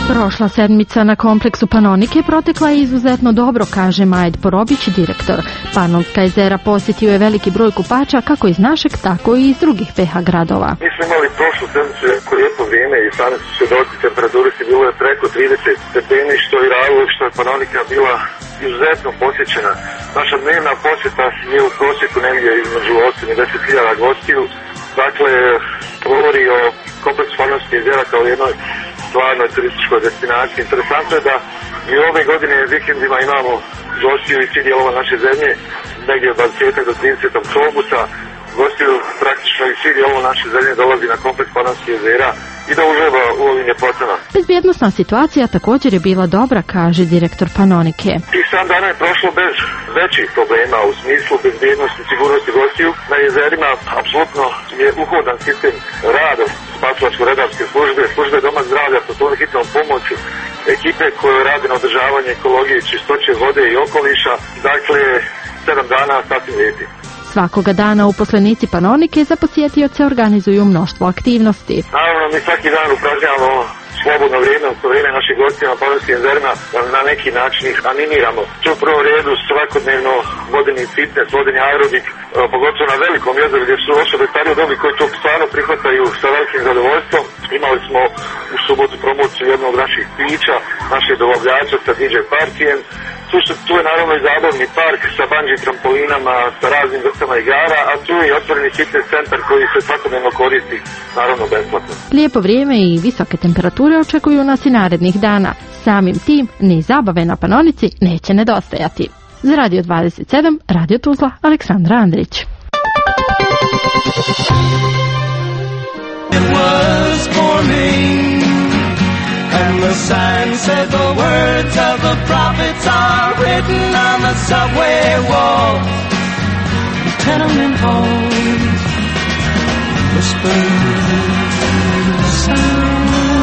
Prošla sedmica na kompleksu Panonike protekla je izuzetno dobro, kaže Majd Porobić, direktor. Panonska jezera posjetio je veliki broj kupača kako iz našeg, tako i iz drugih P H gradova. Mi smo imali prošlu sedmicu jako lijepo vrijeme i sami su se doći temperaturi si bilo je preko trideset stepeni, što je razlog što je Panonika bila izuzetno posjećena. Naša dnevna posjeta je u prosjeku negdje između osam i deset hiljada gostiju. Dakle, govori o kompleksu Panonskih jezera kao jednoj stvarnoj turističkoj destinaciji. Interesantno je da i ove godine vikendima imamo gostiju iz svih dijelova naše zemlje, negdje od dvadeset do trideset autobusa. Gostiju praktično iz svih dijelova naše zemlje dolazi na kompleks Panonskih jezera i da uživa u ovim ljepotama. Bezbjednosna situacija također je bila dobra, kaže direktor Panonike. Tih sedam dana je prošlo bez većih problema u smislu bezbjednosti i sigurnosti gostiju. Na jezerima apsolutno je uhodan sistem rada spasilačko-redarske službe, službe doma zdravlja sa svojom hitnom pomoću, ekipe koje rade na održavanju ekologije, čistoće vode i okoliša. Dakle, sedam dana sasvim lijepi. Svakoga dana uposlenici Panonike za posjetioce organizuju mnoštvo aktivnosti. Naravno, mi svaki dan upražnjavamo slobodno vrijeme, u vrijeme naših gostija na Panonskim jezerima, na neki način ih animiramo. Tu u prvom redu svakodnevno vodeni fitness, vodeni aerobik, pogotovo na velikom jezeru gdje su osobe starije dobi koji to stvarno prihvataju sa velikim zadovoljstvom. Imali smo u subotu promociju jednog od naših pića, naših dobavljača sa D J partijem. Tu, su, tu je naravno i zabavni park sa bungee trampolinama, sa raznim vrstama igara, a tu je i otvoreni fitness centar koji se svakodnevno koristi, naravno besplatno. Lijepo vrijeme i visoke temperature očekuju nas i narednih dana. Samim tim, ni zabave na Panonici neće nedostajati. Za Radio dvadeset sedam, Radio Tuzla, Aleksandra Andrić. It was morning, and the sign said the words of the prophets are written on the subway walls, tenement halls, whispering sound.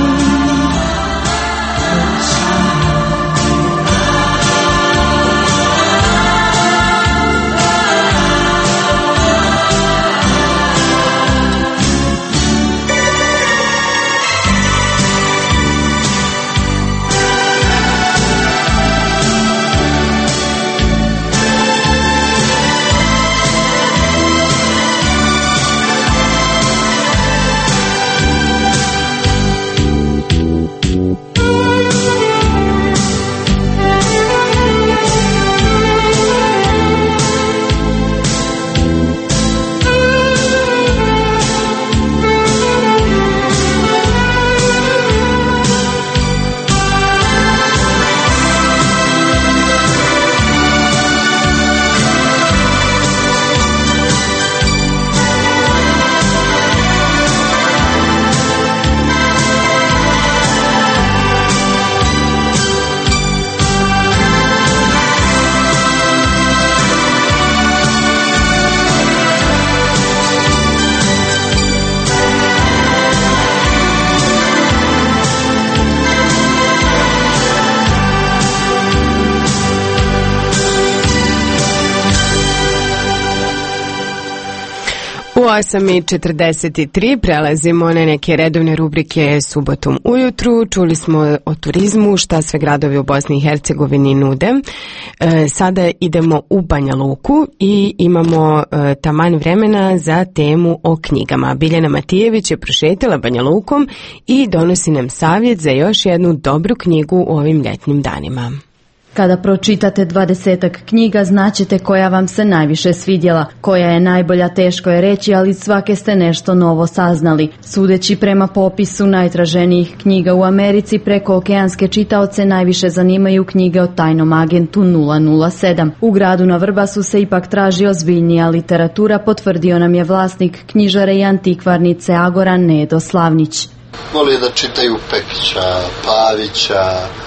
U osam i četrdeset tri prelazimo na neke redovne rubrike subotom ujutru. Čuli smo o turizmu, šta sve gradovi u Bosni i Hercegovini nude. E, sada idemo u Banja Luku i imamo e, taman vremena za temu o knjigama. Biljana Matijević je prošetala Banja Lukom i donosi nam savjet za još jednu dobru knjigu u ovim ljetnim danima. Kada pročitate dvadesetak knjiga, znaćete koja vam se najviše svidjela. Koja je najbolja, teško je reći, ali svake ste nešto novo saznali. Sudeći prema popisu najtraženijih knjiga u Americi, preko okeanske čitaoce najviše zanimaju knjige o tajnom agentu nula nula sedam. U gradu na Vrbasu se ipak traži ozbiljnija literatura, potvrdio nam je vlasnik knjižare i antikvarnice Agora Nedo Slavnić. Vole da čitaju Pekića, Pavića,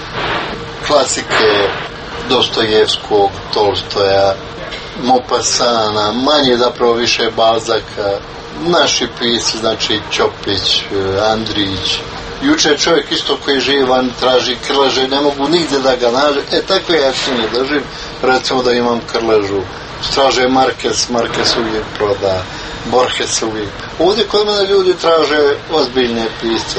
klasike Dostojevskog, Tolstoja, Maupassana, manje zapravo više Balzaka, naši pisci, znači Ćopić, Andrić. Juče je čovjek isto koji živi van, traži Krleže, ne mogu nigdje da ga nađe. E, takve ja s njim držim, recimo da imam Krležu. Traže Marquez, Marquez uvijek proda, Borges uvijek. Ovdje kod mene ljudi traže ozbiljne pisce.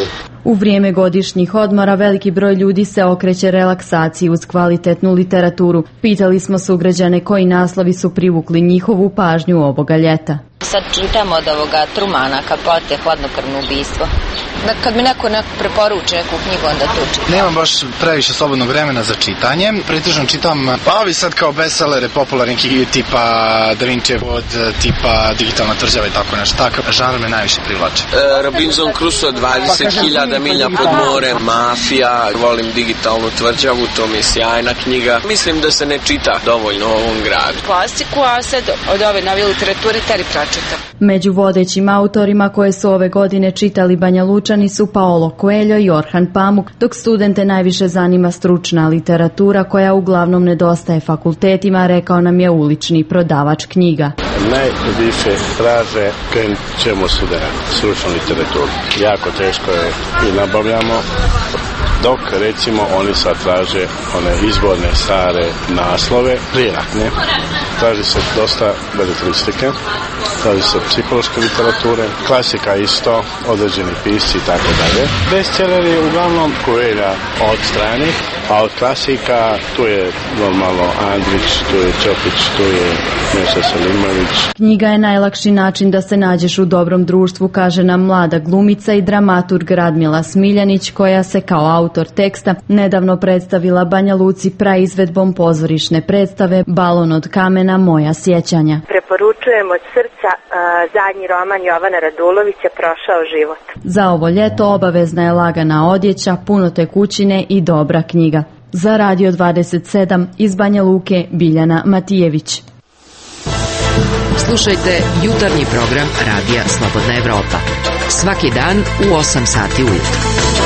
U vrijeme godišnjih odmora veliki broj ljudi se okreće relaksaciji uz kvalitetnu literaturu. Pitali smo sugrađane koji naslovi su privukli njihovu pažnju ovoga ljeta. Sad čitam od ovoga Trumana, Kapote, Hladnokrvno ubistvo. Kad mi neko, neko preporuči neku knjigu, onda to čitam. Nemam baš previše slobodnog vremena za čitanje. Pretežno čitam, pa ovi sad kao bestsellere, popularni knjige tipa Da Vincijev od, tipa Digitalna tvrđava i tako nešto. Takav žanr me najviše privlači. E, Robinson Crusoe, dvadeset hiljada milja pod morem, Mafija, volim Digitalnu tvrđavu, to mi je sjajna knjiga. Mislim da se ne čita dovoljno u ovom gradu. Klasiku, a sad od ove novije literature Terry Pratchetta. Među vodećim autorima koje su ove godine čitali Banja Lučani su Paolo Coelho i Orhan Pamuk, dok studente najviše zanima stručna literatura koja uglavnom nedostaje fakultetima, rekao nam je ulični prodavač knjiga. Najviše traže krenut ćemo studirati stručnu literaturu. Jako teško je i nabavljamo, dok recimo oni sad traže one izborne stare naslove, prijeratne. Traži se dosta beletristike, traži se psihološke literature, klasika isto, određeni pisci i tako dalje. Bestselleri uglavnom Coelha od strane, a od klasika tu je normalno Andrić, tu je Čopić, tu je Meša Selimović. Knjiga je najlakši način da se nađeš u dobrom društvu, kaže nam mlada glumica i dramaturg Radmila Smiljanić, koja se kao autor teksta nedavno predstavila Banja Luci praizvedbom pozorišne predstave Balon od kamena, moja sjećanja. Preporučujem od srca a, zadnji roman Jovana Radulovića Prošao život. Za ovo ljeto obavezna je lagana odjeća, puno tekućine i dobra knjiga. Za Radio dvadeset sedam iz Banja Luke, Biljana Matijević. Slušajte jutarnji program Radija Slobodna Evropa. Svaki dan u osam sati ujutro.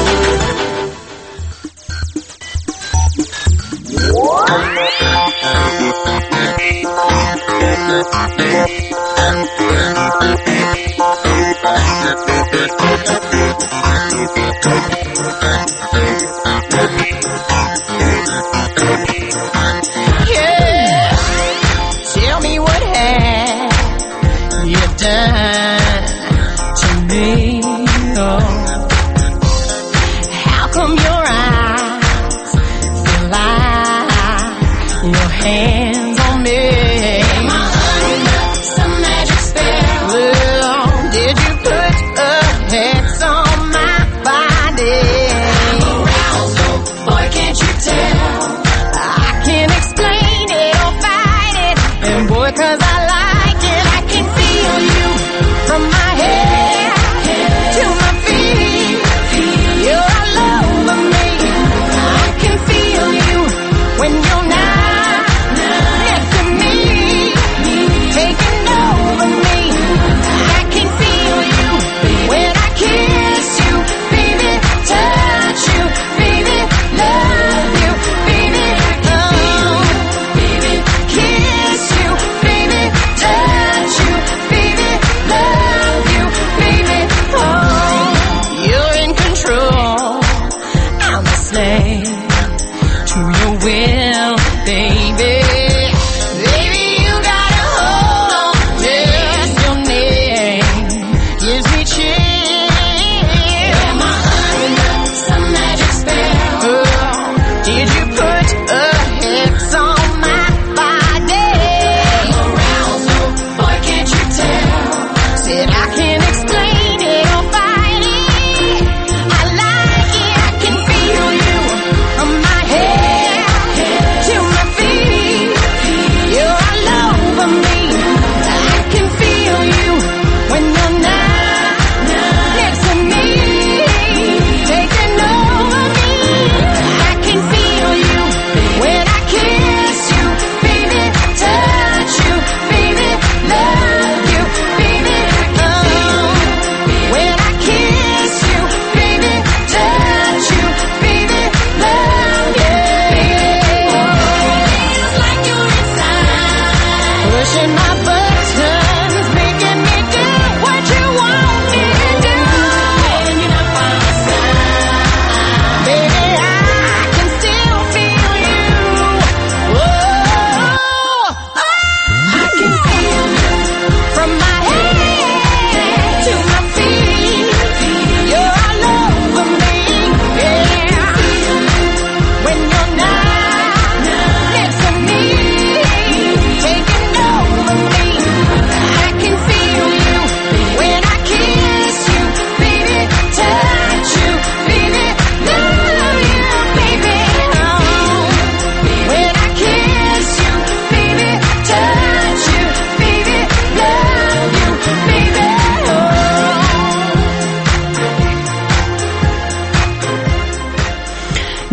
Yeah, tell me what have you done to me? Oh, how come your eyes feel like your hands on me? Am I under some magic spell? Well, did you put a hex on my body? I'm aroused, oh boy, can't you tell? I can't explain it or fight it, and boy, 'cause I like it, I can feel you from my head to my feet. You're all over me. I can feel you when you're not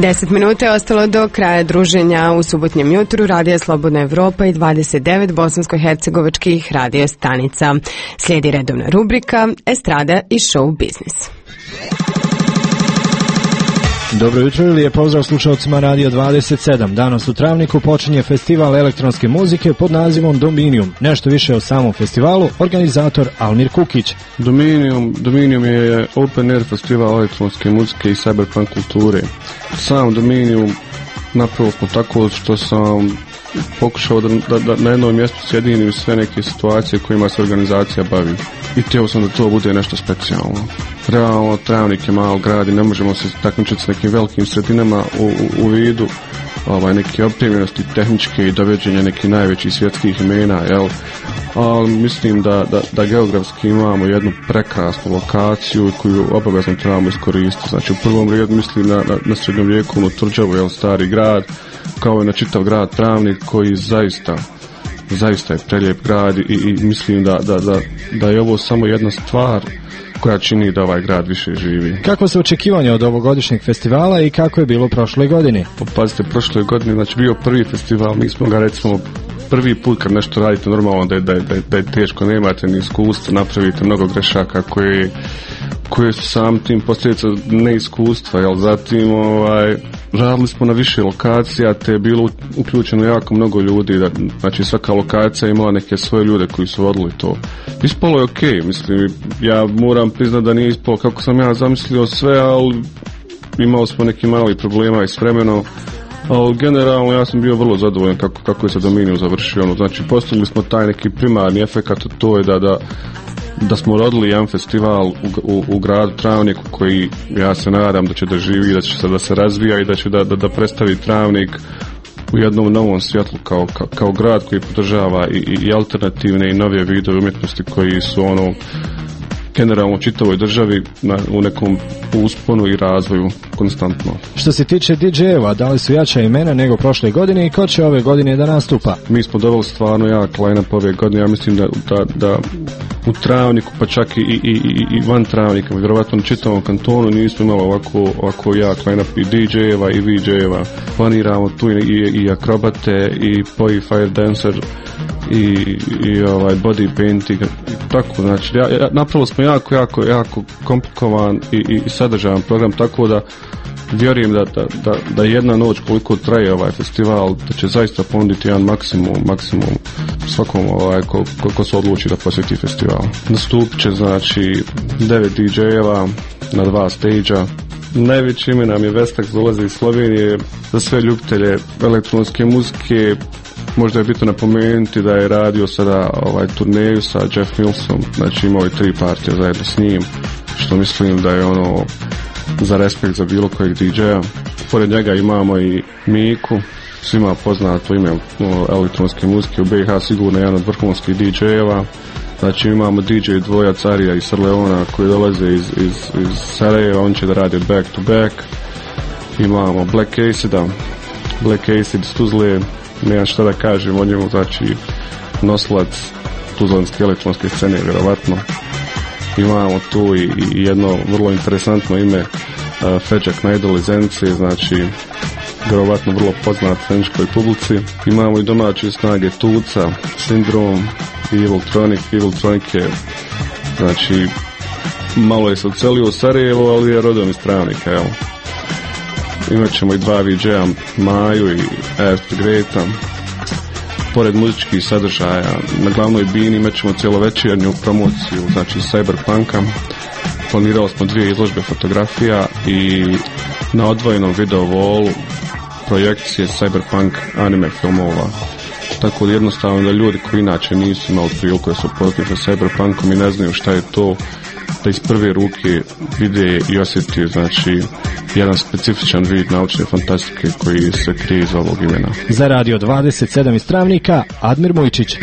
deset minuta je ostalo do kraja druženja u subotnjem jutru Radija Slobodna Evropa i dvadeset devet bosansko-hercegovačkih radio stanica. Slijedi redovna rubrika Estrada i show biznis. Dobro jutro i lijep pozdrav slušalcima Radio dvadeset sedam. Danas u Travniku počinje festival elektronske muzike pod nazivom Dominium. Nešto više o samom festivalu, organizator Almir Kukić. Dominium, Dominium je open air festival elektronske muzike i cyberpunk kulture. Sam Dominium napravo smo tako što sam pokušao da, da, da na jednom mjestu sjedini sve neke situacije kojima se organizacija bavi. I htio sam da to bude nešto specijalno. Realno, Travnik je malo grad i ne možemo se takmičiti s nekim velikim sredinama u, u, u vidu ovaj, neke opremljenosti tehničke i doveđenja nekih najvećih svjetskih imena, jel? Ali mislim da, da, da geografski imamo jednu prekrasnu lokaciju koju obavezno trebamo iskoristiti. Znači u prvom redu mislim na, na, na srednjovjekovnu tvrđavu, jel, stari grad, kao i na čitav grad Travnik koji zaista zaista je prelijep grad i, i mislim da, da, da, da je ovo samo jedna stvar koja čini da ovaj grad više živi. Kako su očekivanja od ovogodišnjeg festivala i kako je bilo prošle godine? Pa pazite, prošle godine, znači bio prvi festival, mi smo ga recimo prvi put kad nešto radite normalno da je, da je, da je, da je teško, nemate ni iskustva, napravite mnogo grešaka koje, koje su sam tim posljedica neiskustva, jel? Zatim ovaj, radili smo na više lokacija, te je bilo uključeno jako mnogo ljudi, da, znači svaka lokacija imala neke svoje ljude koji su vodili to. Ispalo je okej, okay, mislim, ja moram priznati da nije ispalo kako sam ja zamislio sve, ali imali smo neki mali problema i s vremenom. Ali generalno ja sam bio vrlo zadovoljan kako, kako je se Dominium završio. Ono, znači postigli smo taj neki primarni efekat, to je da, da, da smo rodili jedan festival u, u, u gradu Travniku koji ja se nadam da će da živi, da će se da se razvija i da će da, da, da predstavi Travnik u jednom novom svjetlu kao, kao, kao grad koji podržava i, i alternativne i nove vidove umjetnosti koji su ono generalno u čitavoj državi na, u nekom usponu i razvoju konstantno. Što se tiče D J-eva, da li su jača imena nego prošle godine i ko će ove godine da nastupa? Mi smo doveli stvarno jak line-up ove godine, ja mislim da, da, da u Travniku, pa čak i, i, i, i van Travnika, vjerovatno u čitavom kantonu nismo imali ovako, ovako jak line-up i D J-eva i V J-eva. Planiramo tu i, i, i akrobate i Poi Fire Dancer i, i ovaj body painting, tako, znači ja, ja, napravili smo jako, jako, jako komplikovan i, i sadržajan program, tako da vjerujem da, da, da, da jedna noć koliko traje ovaj festival, da će zaista ponuditi jedan maksimum, maksimum svakom ovaj, ko, ko, ko se odluči da posjeti festival. Nastupit će znači devet D J-eva na dva stage-a. Najveće ime nam je Vestak, dolazi iz Slovenije. Za sve ljubitelje elektronske muzike možda je bitno napomenuti da je radio sada ovaj turneju sa Jeff Millsom, znači imao je tri partije zajedno s njim, što mislim da je ono za respekt za bilo kojeg D J-a. Pored njega imamo i Miku, svima poznato ime elektronske muzike u B i H, sigurno jedan od vrhunskih D J-eva. Znači imamo D J dvojac Arija i Sarleona koji dolaze iz, iz, iz Sarajeva, on će da radi back to back. Imamo Black Acida, Black Acid iz Tuzle, nemam šta da kažem o njemu, znači nosilac tuzlanske elektronske scene, vjerovatno. Imamo tu i, i jedno vrlo interesantno ime, uh, Feđak Najdol iz Zenice, znači vjerovatno vrlo poznat frenčkoj publici. Imamo i domaće snage Tuca, Syndrome i Eviltronic. Eviltronic je, znači, malo je se odselio u Sarajevo, ali je rodom iz Travnika, jel? Imat ćemo i dva V J-a, Maju i Ask the Greata. Pored muzičkih sadržaja, na glavnoj bini imat ćemo cjelovečernju promociju, znači Cyberpunka. Planirali smo dvije izložbe fotografija i na odvojenom video wallu projekcije Cyberpunk anime filmova. Tako da jednostavno da ljudi koji inače nisu imali priliku da se upoznaju sa Cyberpunkom i ne znaju šta je to, da iz prve ruke vide i osjeti, znači, jedan specifičan vid naučne fantastike koji se krije iz ovog imena. Za Radio dvadeset sedam iz Travnika, Admir Mujčić.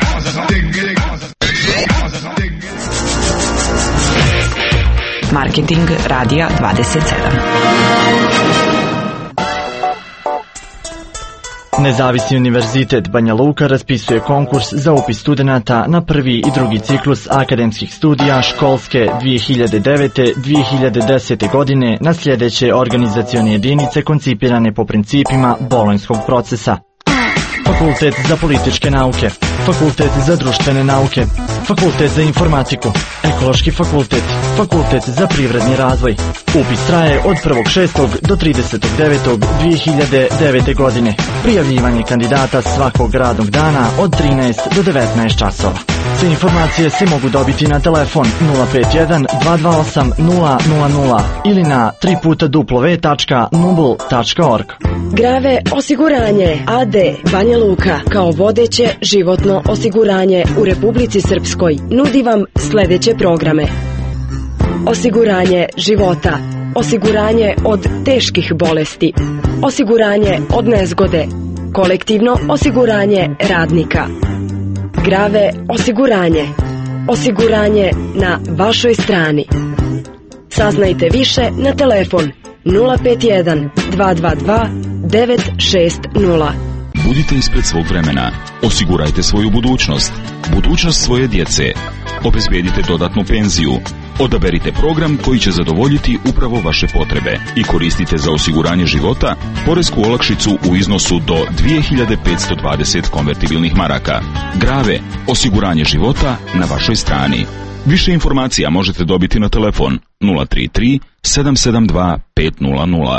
Marketing Radija dvadeset sedam. Nezavisni univerzitet Banja Luka raspisuje konkurs za upis studenata na prvi i drugi ciklus akademskih studija školske dvije hiljade devete do dvije hiljade desete. godine na sljedeće organizacione jedinice koncipirane po principima bolonjskog procesa. Fakultet za političke nauke, Fakultet za društvene nauke, Fakultet za informatiku, Ekološki fakultet, Fakultet za privredni razvoj. Upis traje od prvog šestog do tridesetog devetog dvije hiljade devete. godine. Prijavljivanje kandidata svakog radnog dana od trinaest do devetnaest časova. Sve informacije se mogu dobiti na telefon nula pet jedan dva dva osam nula nula nula ili na tri puta w tačka nubl tačka org. Grave osiguranje A D Banja Luka kao vodeće životno osiguranje u Republici Srpskoj nudi vam sljedeće programe: osiguranje života, osiguranje od teških bolesti, osiguranje od nezgode, kolektivno osiguranje radnika. Grave osiguranje, osiguranje na vašoj strani. Saznajte više na telefon nula pet jedan dva dva dva devet šest nula. Budite ispred svog vremena. Osigurajte svoju budućnost, budućnost svoje djece. Obezbedite dodatnu penziju. Odaberite program koji će zadovoljiti upravo vaše potrebe i koristite za osiguranje života poresku olakšicu u iznosu do dvije hiljade petsto dvadeset konvertibilnih maraka. Grave, osiguranje života na vašoj strani. Više informacija možete dobiti na telefon nula tri tri sedam sedam dva pet nula nula.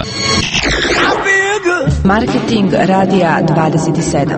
Marketing radija dvadeset sedam.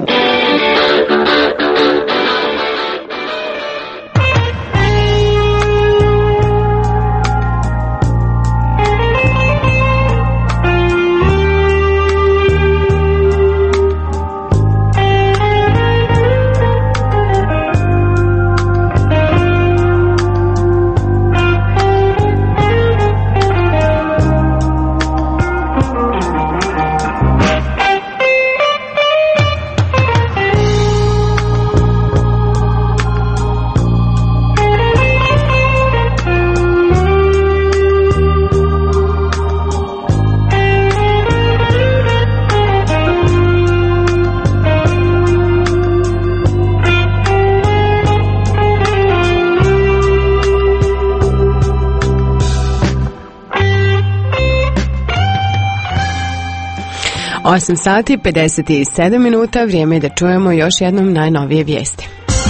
osam sati pedeset sedam minuta, vrijeme je da čujemo još jednom najnovije vijesti.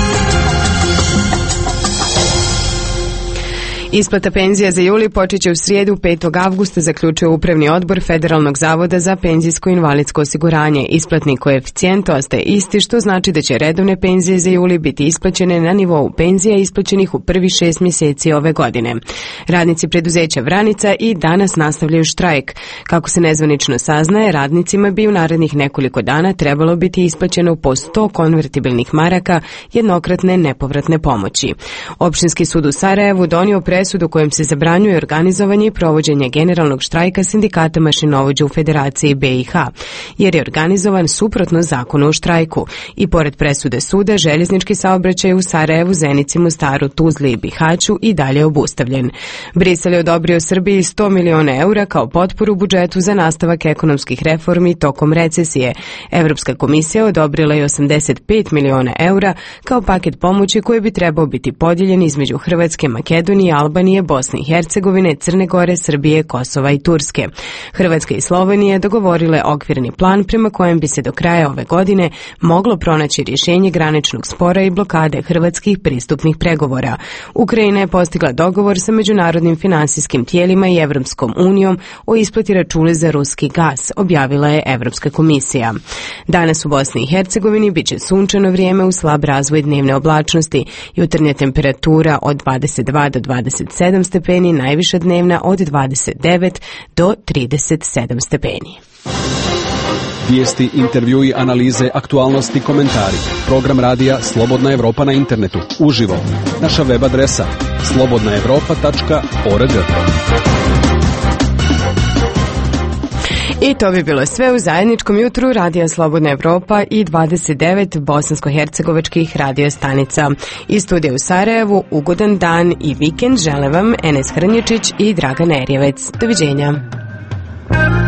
Isplata penzija za juli počet će u srijedu petog avgusta, zaključuje Upravni odbor Federalnog zavoda za penzijsko i invalidsko osiguranje. Isplatni koeficijent ostaje isti, što znači da će redovne penzije za juli biti isplaćene na nivou penzija isplaćenih u prvih šest mjeseci ove godine. Radnici preduzeća Vranica i danas nastavljaju štrajk. Kako se nezvanično saznaje, radnicima bi u narednih nekoliko dana trebalo biti isplaćeno po sto konvertibilnih maraka jednokratne nepovratne pomoći. Opštinski sud u Sarajevu donio presudu kojom se zabranjuje organizovanje i provođenje generalnog štrajka sindikata mašinovođa u Federaciji B i H, jer je organizovan suprotno zakonu o štrajku. I pored presude suda, željeznički saobraćaj u Sarajevu, Zenici, Mostaru, Tuzli i Bihaću i dalje obustavljen. Brisel je odobrio Srbiji sto miliona eura kao potporu budžetu za nastavak ekonomskih reformi tokom recesije. Evropska komisija odobrila je osamdeset pet miliona eura kao paket pomoći koji bi trebao biti podijeljen između Hrvatske, Makedonije, Albanije, Bosne i Hercegovine, Crne Gore, Srbije, Kosova i Turske. Hrvatska i Slovenija dogovorile okvirni plan prema kojem bi se do kraja ove godine moglo pronaći rješenje graničnog spora i blokade hrvatskih pristupnih pregovora. Ukrajina je postigla dogovor sa međunarodnim finansijskim tijelima i Evropskom unijom o isplati računa za ruski gas, objavila je Evropska komisija. Danas u Bosni i Hercegovini bit će sunčano vrijeme uz slab razvoj dnevne oblačnosti. Jutarnja temperatura od dvadeset dva do dvadeset sedam stepeni, najviša dnevna od dvadeset devet do trideset sedam stepeni. Vijesti, intervjui, analize, aktualnosti, komentari. Program radija Slobodna Evropa na internetu. Uživo. Naša web adresa slobodna evropa tačka org. I to bi bilo sve u zajedničkom jutru Radija Slobodna Evropa i dvadeset devet bosansko-hercegovačkih radio stanica. Iz studija u Sarajevu, ugodan dan i vikend žele vam Enes Hrnječić i Dragan Erjevec. Doviđenja.